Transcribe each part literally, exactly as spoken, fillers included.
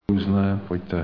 Různé, pojďte.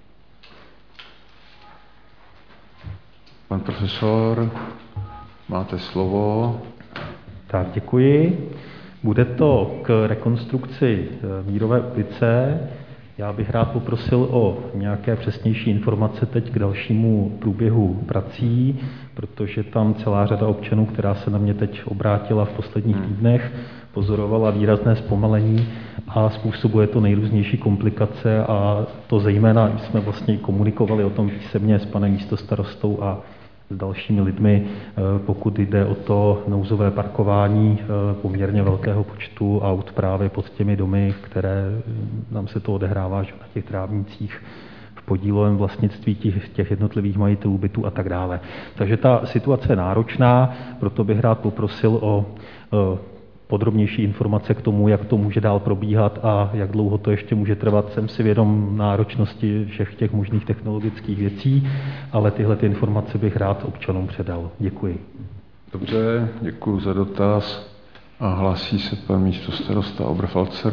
Pan profesor, máte slovo. Tak, děkuji. Bude to k rekonstrukci Mírové ulice. Já bych rád poprosil o nějaké přesnější informace teď k dalšímu průběhu prací, protože tam celá řada občanů, která se na mě teď obrátila v posledních týdnech, pozorovala výrazné zpomalení a způsobuje to nejrůznější komplikace, a to zejména jsme vlastně komunikovali o tom písemně s panem místostarostou a s dalšími lidmi, pokud jde o to nouzové parkování poměrně velkého počtu aut právě pod těmi domy, které nám se to odehrává že na těch trávnících v podílovém vlastnictví těch, těch jednotlivých majitelů bytů a tak dále. Takže ta situace je náročná, proto bych rád poprosil o podrobnější informace k tomu, jak to může dál probíhat a jak dlouho to ještě může trvat. Jsem si vědom náročnosti všech těch možných technologických věcí, ale tyhle ty informace bych rád občanům předal. Děkuji. Dobře, děkuji za dotaz. A hlásí se pan místostarosta Oberfalzer.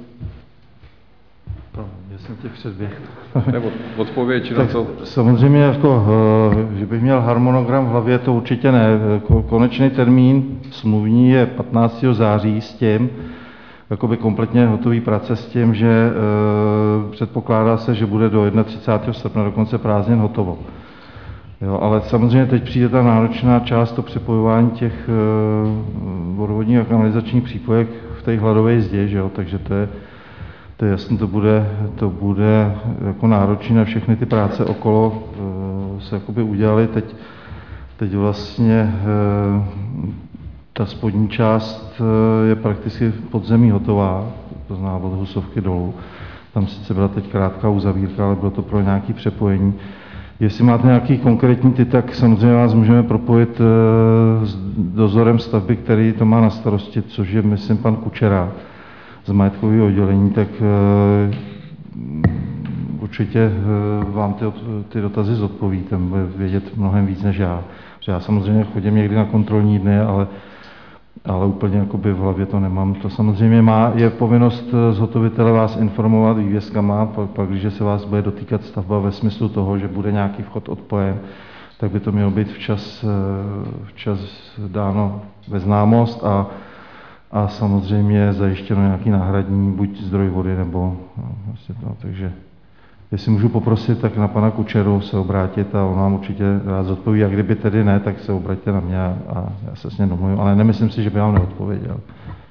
Já jsem tě předběhl. Nebo odpověď na to. Samozřejmě, jako, že bych měl harmonogram v hlavě, to určitě ne. Konečný termín smluvní je patnáctého září s tím, jakoby kompletně hotový práce s tím, že e, předpokládá se, že bude do třicátého prvního srpna do konce prázdnin hotovo. Jo, ale samozřejmě teď přijde ta náročná část, to přepojování těch e, vodovodních a kanalizačních přípojek v té hladové zdě, že jo, takže to je To je jasné, to bude, to bude jako náročné na všechny ty práce okolo e, se jakoby udělaly. Teď, teď vlastně e, ta spodní část e, je prakticky podzemí hotová, to znamená od Husovky dolů. Tam sice byla teď krátká uzavírka, ale bylo to pro nějaké přepojení. Jestli máte nějaký konkrétní ty, tak samozřejmě vás můžeme propojit e, s dozorem stavby, který to má na starosti, což je, myslím, pan Kučera z majetkového oddělení, tak uh, určitě uh, vám ty, ty dotazy zodpoví, ten bude vědět mnohem víc než já. Že já samozřejmě chodím někdy na kontrolní dny, ale, ale úplně jakoby v hlavě to nemám. To samozřejmě má, je povinnost zhotovitele vás informovat vývězkama, pak, pak když se vás bude dotýkat stavba ve smyslu toho, že bude nějaký vchod odpojen, tak by to mělo být včas, včas dáno ve známost a A samozřejmě zajištěno nějaký náhradní, buď zdroj vody, nebo no, vlastně to. Takže jestli můžu poprosit, tak na pana Kučeru se obrátit a on vám určitě rád zodpoví. A kdyby tedy ne, tak se obraťte na mě a já se s ním domluvím. Ale nemyslím si, že by vám neodpověděl.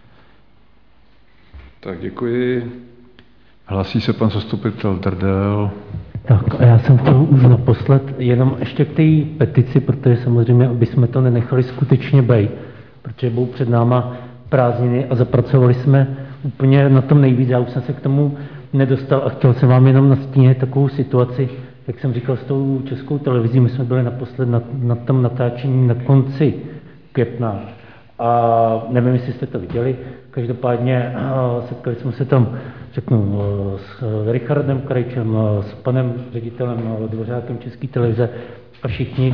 Tak děkuji. Hlásí se pan zastupitel Drdel. Tak a já jsem chtěl už naposled jenom ještě k té petici, protože samozřejmě, aby jsme to nenechali skutečně bejt, protože budou před náma prázdniny a zapracovali jsme úplně na tom nejvíc. Já už jsem se k tomu nedostal a chtěl jsem vám jenom nastínit takovou situaci, jak jsem říkal, s tou Českou televizí. My jsme byli naposled na, na tom natáčení na konci května a nevím, jestli jste to viděli. Každopádně setkali jsme se tam, řeknu, s Richardem Krajčem, s panem ředitelem Dvořákem České televize a všichni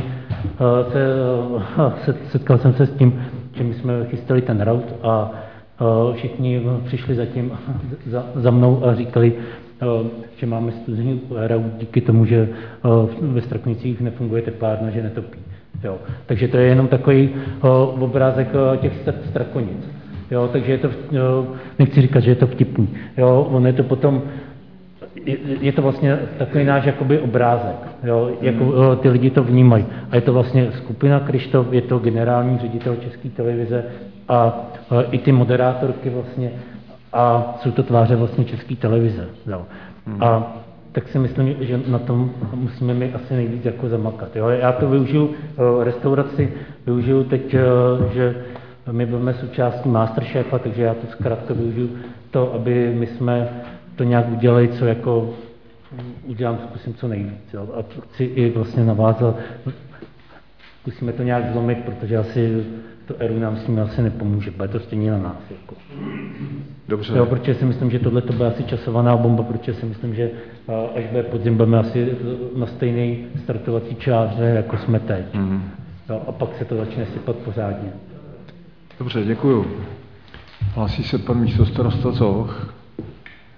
se, setkal jsem se s tím, že my jsme chystali ten rout a všichni přišli zatím za, za mnou a říkali, že máme studený rout díky tomu, že ve Straknicích nefunguje teplárna, že netopí. Jo. Takže to je jenom takový obrázek těch Strakonic. Jo, takže je to, nechci říkat, že je to vtipný. Jo, ono je to potom, je, je to vlastně takový náš jakoby obrázek, jo, jako mm. ty lidi to vnímají. A je to vlastně skupina Krištof, je to generální ředitel České televize a, a i ty moderátorky vlastně a jsou to tváře vlastně České televize. Jo. Mm. A tak si myslím, že na tom musíme my asi nejvíc jako zamakat. Jo. Já to využiju, restauraci využiju teď, že my budeme součástí Masterchefa, takže já to zkrátka využiju to, aby my jsme to nějak udělali, co jako udělám, zkusím co nejvíc. Jo. A chci i vlastně navázat, zkusíme to nějak zlomit, protože asi to E R U nám s tím asi nepomůže, bude to stejně na nás. Jako. Dobře. Jo, protože si myslím, že tohle to bude asi časovaná bomba, protože si myslím, že až bude podzim, budeme asi na stejné startovací čáře, jako jsme teď. Mm. Jo, a pak se to začne sypat pořádně. Dobře, děkuju. Hlásí se pan místostarosta Zoch.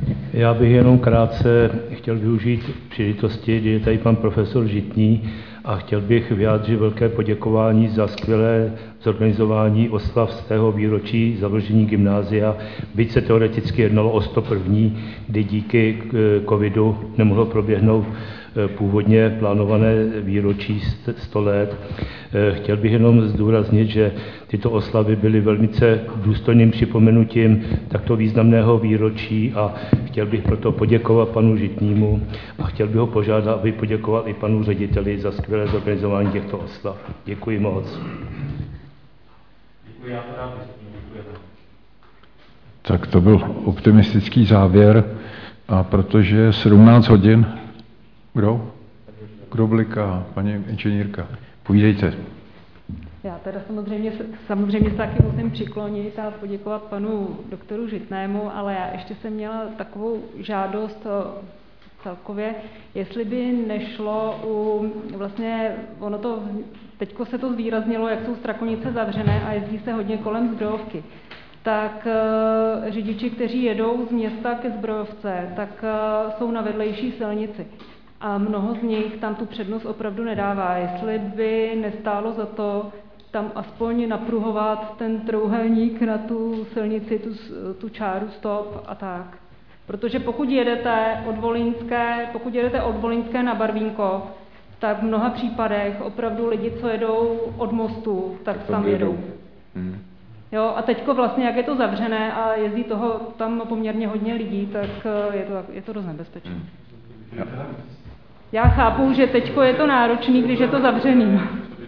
Já bych jenom krátce chtěl využít příležitosti, kdy je tady pan profesor Žitný, a chtěl bych vyjádřit velké poděkování za skvělé zorganizování oslav z tého výročí zavržení gymnázia, byť se teoreticky jednalo o sto první, kdy díky covidu nemohlo proběhnout původně plánované výročí sto let. Chtěl bych jenom zdůraznit, že tyto oslavy byly velice důstojným připomenutím takto významného výročí a chtěl bych proto poděkovat panu Žitnému a chtěl bych ho požádat, aby poděkoval i panu řediteli za skvělé zorganizování těchto oslav. Děkuji moc. Děkuji, já to rád děkuji. Tak to byl optimistický závěr, a protože je sedmnáct hodin, kdo? Kdo bliká? Paní inženýrka. Povídejte. Já teda samozřejmě, samozřejmě se taky musím přiklonit a poděkovat panu doktoru Žitnému, ale já ještě jsem měla takovou žádost celkově, jestli by nešlo u, vlastně ono to, teďko se to zvýraznilo, jak jsou Strakonice zavřené a jezdí se hodně kolem Zbrojovky. Tak uh, řidiči, kteří jedou z města ke Zbrojovce, tak uh, jsou na vedlejší silnici. A mnoho z nich tam tu přednost opravdu nedává. Jestli by nestálo za to tam aspoň napruhovat ten trojúhelník na tu silnici, tu, tu čáru stop a tak. Protože pokud jedete od Volynské, pokud jedete od Volynské na Barvínko, tak v mnoha případech opravdu lidi, co jedou od mostu, tak tam jedou. Hmm. Jo, a teďko vlastně, jak je to zavřené a jezdí toho tam poměrně hodně lidí, tak je to, je to dost nebezpečné. Hmm. Já chápu, že teďko je to náročný, když je to zavřený.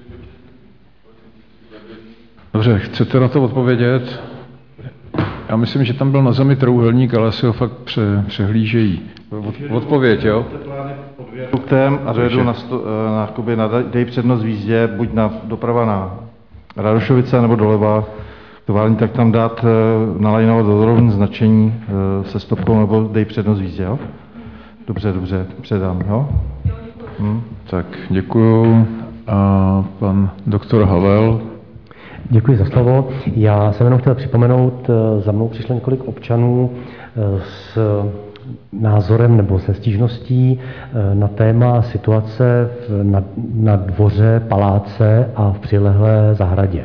Dobře, chcete na to odpovědět? Já myslím, že tam byl na zemi trojúhelník, ale asi ho fakt pře, přehlížejí. Odpověď, jo? Produktem a dojedu na, sto, na, na, dej přednost v jízdě, buď na doprava na Radošovice nebo doleva, tovární, tak tam dát nalajnovat dozorovní značení se stopkou nebo dej přednost v jízdě, jo? Dobře, dobře, předám, jo? Hm. Tak, děkuju. A pan doktor Havel. Děkuji za slovo. Já jsem jenom chtěl připomenout, za mnou přišlo několik občanů s názorem nebo se stížností na téma situace na, na dvoře paláce a v přilehlé zahradě.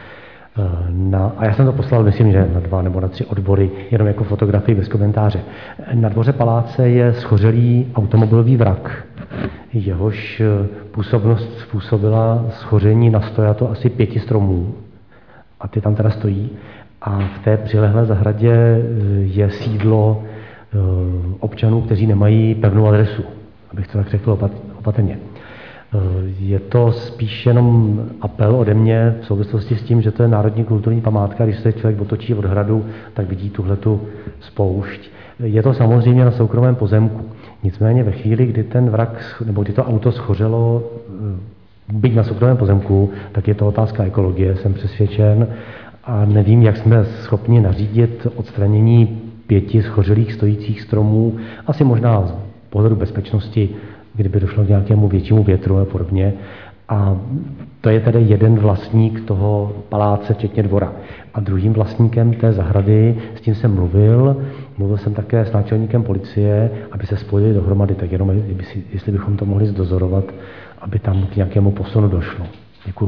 Na, a já jsem to poslal, myslím, že na dva nebo na tři odbory, jenom jako fotografii bez komentáře. Na dvoře paláce je schořelý automobilový vrak. Jehož působnost způsobila schoření na stojato asi pěti stromů. A ty tam teda stojí. A v té přilehlé zahradě je sídlo občanů, kteří nemají pevnou adresu, abych to tak řekl opatrně. Je to spíš jenom apel ode mě v souvislosti s tím, že to je národní kulturní památka. Když se člověk otočí od hradu, tak vidí tuhletu spoušť. Je to samozřejmě na soukromém pozemku. Nicméně ve chvíli, kdy ten vrak, nebo kdy to auto schořelo, byť na soukromém pozemku, tak je to otázka ekologie, jsem přesvědčen. A nevím, jak jsme schopni nařídit odstranění pěti schořelých stojících stromů. Asi možná z pohledu bezpečnosti, kdyby došlo k nějakému většímu větru a podobně. A to je tedy jeden vlastník toho paláce, včetně dvora. A druhým vlastníkem té zahrady, s tím jsem mluvil, mluvil jsem také s náčelníkem policie, aby se spojili dohromady, tak jenom jestli bychom to mohli zdozorovat, aby tam k nějakému posunu došlo. Děkuju.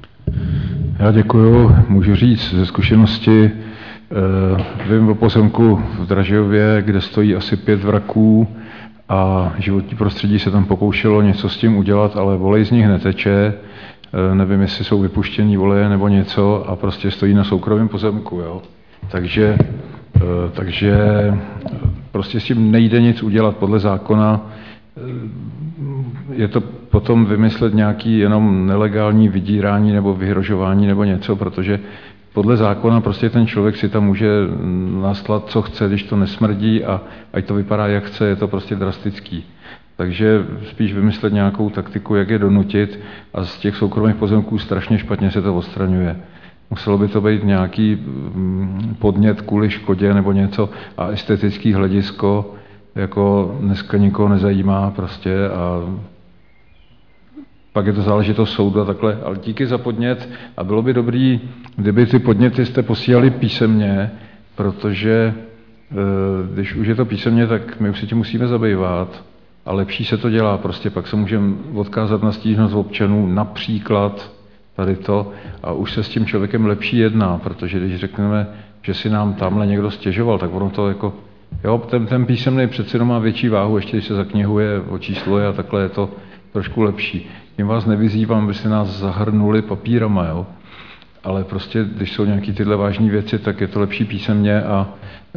Já děkuju. Můžu říct ze zkušenosti, eh, vím o pozemku v Dražejově, kde stojí asi pět vraků a životní prostředí se tam pokoušelo něco s tím udělat, ale volej z nich neteče, eh, nevím, jestli jsou vypuštěný voleje nebo něco a prostě stojí na soukromém pozemku. Jo? Takže, eh, takže prostě s tím nejde nic udělat podle zákona. Je to potom vymyslet nějaký jenom nelegální vydírání nebo vyhrožování nebo něco, protože podle zákona prostě ten člověk si tam může naslat, co chce, když to nesmrdí a ať to vypadá, jak chce, je to prostě drastický. Takže spíš vymyslet nějakou taktiku, jak je donutit a z těch soukromých pozemků strašně špatně se to odstraňuje. Muselo by to být nějaký podnět kvůli škodě nebo něco a estetický hledisko, jako dneska nikoho nezajímá prostě a pak je to záležitost soudu a takhle, ale díky za podnět a bylo by dobrý, kdyby ty podněty jste posílali písemně, protože když už je to písemně, tak my už se tím musíme zabývat a lepší se to dělá. Prostě pak se můžeme odkázat na stížnost občanů, například tady to, a už se s tím člověkem lepší jedná, protože když řekneme, že si nám tamhle někdo stěžoval, tak ono to jako, jo, ten, ten písemný přeci má větší váhu, ještě když se zaknihuje, očísluje a takhle je to trošku lepší. Tím vás nevyzývám, abyste nás zahrnuli papírama, jo. Ale prostě, když jsou nějaké tyhle vážné věci, tak je to lepší písemně a e,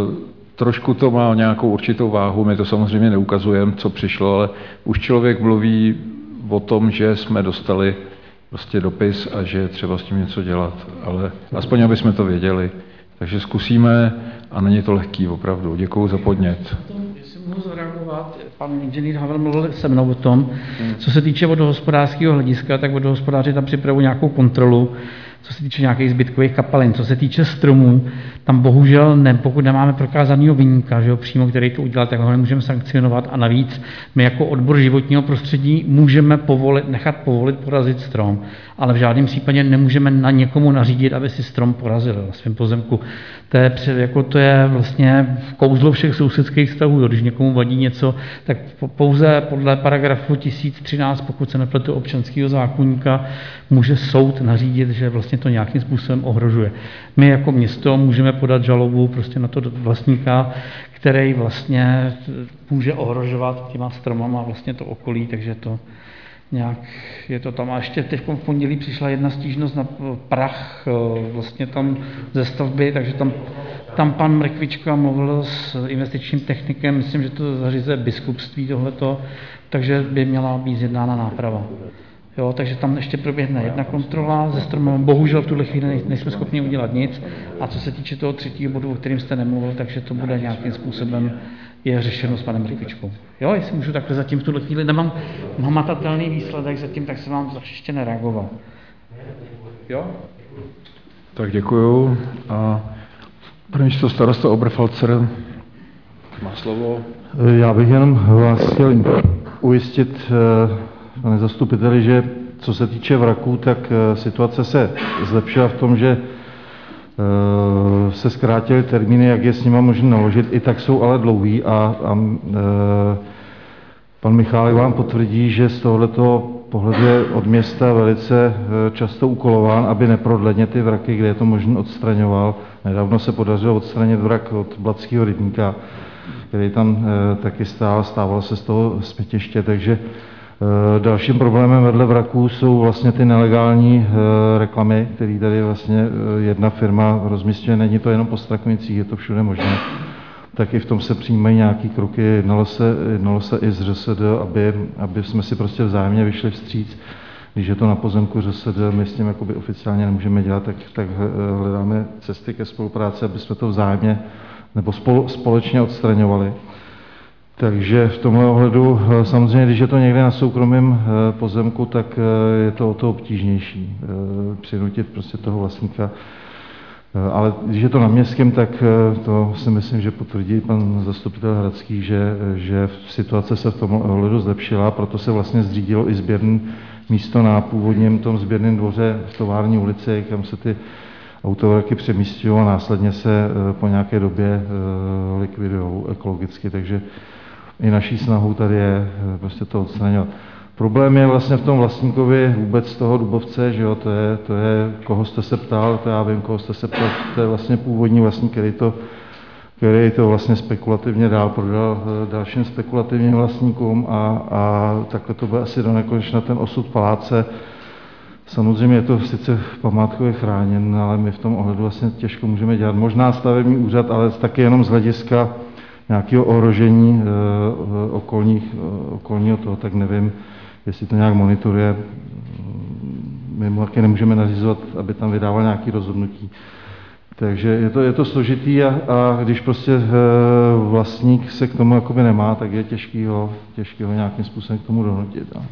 trošku to má nějakou určitou váhu. My to samozřejmě neukazujeme, co přišlo, ale už člověk mluví o tom, že jsme dostali prostě dopis a že je třeba s tím něco dělat. Ale aspoň, aby jsme to věděli. Takže zkusíme a není to lehký opravdu. Děkuju za podnět. Jestli mohu zareagovat, pan inženýr Havel mluvil se mnou o tom, co se týče vodohospodářského hlediska, tak vodohospodáři tam připravují nějakou kontrolu, co se týče nějakých zbytkových kapalin. Co se týče stromů, tam bohužel ne, pokud nemáme prokázanýho viníka, že jo, přímo, který to udělal, tak ho nemůžeme sankcionovat a navíc my jako odbor životního prostředí můžeme povolit, nechat povolit porazit strom, ale v žádném případě nemůžeme na někomu nařídit, aby si strom porazil na svém pozemku. To je, jako to je vlastně kouzlo všech sousedských vztahů. Jo. Když někomu vadí něco, tak pouze podle paragrafu tisíc třináct, pokud se nepletu občanského zákoníka, může soud nařídit, že vlastně to nějakým způsobem ohrožuje. My jako město můžeme podat žalobu prostě na to vlastníka, který vlastně může ohrožovat těma stromama vlastně to okolí, takže to nějak je to tam. A ještě teď v pondělí přišla jedna stížnost na prach vlastně tam ze stavby, takže tam, tam pan Mrkvička mluvil s investičním technikem, myslím, že to zařizuje biskupství tohleto, takže by měla být zjednána náprava. Jo, takže tam ještě proběhne jedna kontrola ze stromem. Bohužel v tuhle chvíli nejsme schopni udělat nic. A co se týče toho třetího bodu, o kterým jste nemluvil, takže to bude nějakým způsobem je řešeno s panem Rykvičkou. Jo, jestli můžu takhle zatím v tuhle chvíli, nemám hmatatelný výsledek zatím, tak jsem vám ještě nereagoval. Jo? Tak děkuju. A první to starosta Oberfalzer má slovo. Já bych jenom vás chtěl ujistit, pane zastupiteli, že co se týče vraků, tak situace se zlepšila v tom, že se zkrátily termíny, jak je s nima možné naložit, i tak jsou ale dlouhý a, a pan Michálek vám potvrdí, že z tohoto pohledu je od města velice často úkolován, aby neprodleně ty vraky, kde je to možné, odstraňoval. Nedávno se podařilo odstranit vrak od Blatského rybníka, který tam taky stál, stávalo se z toho smetiště, takže dalším problémem vedle vraků jsou vlastně ty nelegální reklamy, které tady vlastně jedna firma rozmísťuje. Není to jenom po Strakonicích, je to všude možné. Tak i v tom se přijímají nějaké kroky. Jednalo se, jednalo se i z ŘSD, aby, aby jsme si prostě vzájemně vyšli vstříc. Když je to na pozemku ŘSD, my s tím jakoby oficiálně nemůžeme dělat, tak, tak hledáme cesty ke spolupráci, aby jsme to vzájemně nebo spolu, společně odstraňovali. Takže v tomhle ohledu samozřejmě, když je to někde na soukromém pozemku, tak je to o to obtížnější přinutit prostě toho vlastníka. Ale když je to na městském, tak to si myslím, že potvrdí pan zastupitel Hradský, že, že situace se v tomhle ohledu zlepšila, proto se vlastně zřídilo i sběrné místo na původním tom sběrném dvoře v Tovární ulici, kam se ty autovraky přemísťují a následně se po nějaké době likvidují ekologicky, takže i naší snahou tady je prostě to odstraňovat. Problém je vlastně v tom vlastníkovi vůbec toho Dubovce, že jo, to je, to je, koho jste se ptal, to já vím, koho jste se ptal, to je vlastně původní vlastník, který to, který to vlastně spekulativně dál prodal dalším spekulativním vlastníkům a, a takhle to bude asi do nekonečna ten osud paláce. Samozřejmě je to sice památkově chráněn, ale my v tom ohledu vlastně těžko můžeme dělat. Možná stavební úřad, ale taky jenom z hlediska nějakého ohrožení e, okolních, e, okolního toho, tak nevím, jestli to nějak monitoruje. My mu taky nemůžeme nařizovat, aby tam vydával nějaké rozhodnutí. Takže je to, je to složitý a, a když prostě e, vlastník se k tomu jakoby nemá, tak je těžký ho, těžký ho nějakým způsobem k tomu donutit. A.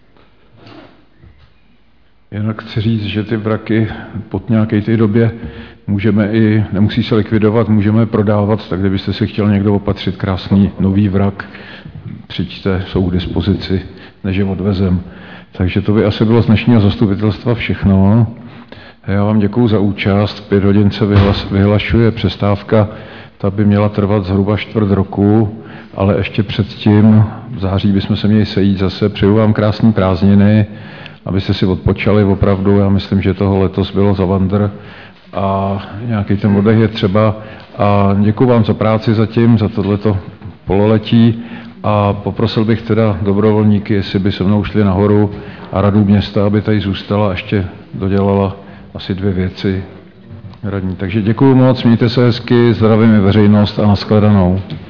Jinak chci říct, že ty vraky pod nějaké té době můžeme i, nemusí se likvidovat, můžeme prodávat, tak kdybyste si chtěl někdo opatřit krásný nový vrak, přijďte, jsou k dispozici, než je odvezem. Takže to by asi bylo z dnešního zastupitelstva všechno. Já vám děkuju za účast, v pět hodin se vyhlas, vyhlašuje přestávka Ta by měla trvat zhruba čtvrt roku, ale ještě předtím v září bychom se měli sejít zase. Přeju vám krásné prázdniny, abyste si odpočali opravdu. Já myslím, že toho letos bylo za vandr a nějaký ten oddech je třeba. A děkuji vám za práci zatím, za tohleto pololetí a poprosil bych teda dobrovolníky, jestli by se mnou šli nahoru a radu města, aby tady zůstala a ještě dodělala asi dvě věci radní. Takže děkuji moc, mějte se hezky, zdravím i veřejnost a nashledanou.